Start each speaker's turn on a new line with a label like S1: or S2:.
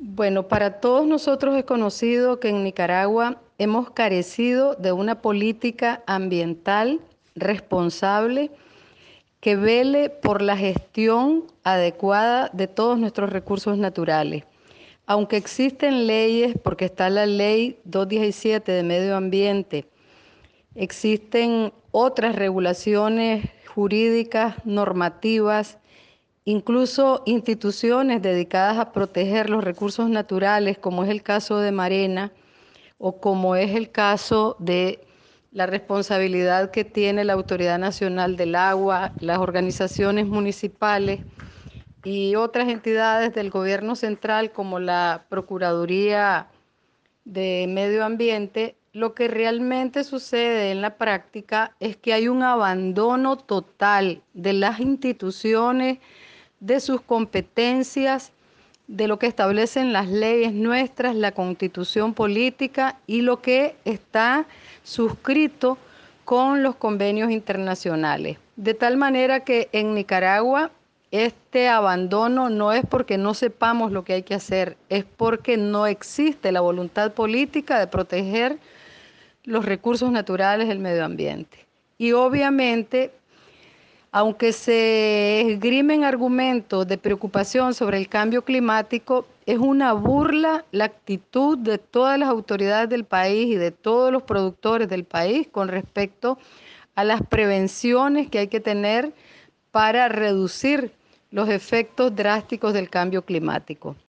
S1: Bueno, para todos nosotros es conocido que en Nicaragua hemos carecido de una política ambiental responsable que vele por la gestión adecuada de todos nuestros recursos naturales. Aunque existen leyes, porque está la ley 217 de medio ambiente, existen otras regulaciones jurídicas, normativas, incluso instituciones dedicadas a proteger los recursos naturales, como es el caso de Marena o como es el caso de la responsabilidad que tiene la Autoridad Nacional del Agua, las organizaciones municipales y otras entidades del gobierno central como la Procuraduría de Medio Ambiente. Lo que realmente sucede en la práctica es que hay un abandono total de las instituciones, de sus competencias, de lo que establecen las leyes nuestras, la constitución política y lo que está suscrito con los convenios internacionales. De tal manera que en Nicaragua este abandono no es porque no sepamos lo que hay que hacer, es porque no existe la voluntad política de proteger los recursos naturales del medio ambiente. Y obviamente, aunque se esgrimen argumentos de preocupación sobre el cambio climático, es una burla la actitud de todas las autoridades del país y de todos los productores del país con respecto a las prevenciones que hay que tener para reducir los efectos drásticos del cambio climático.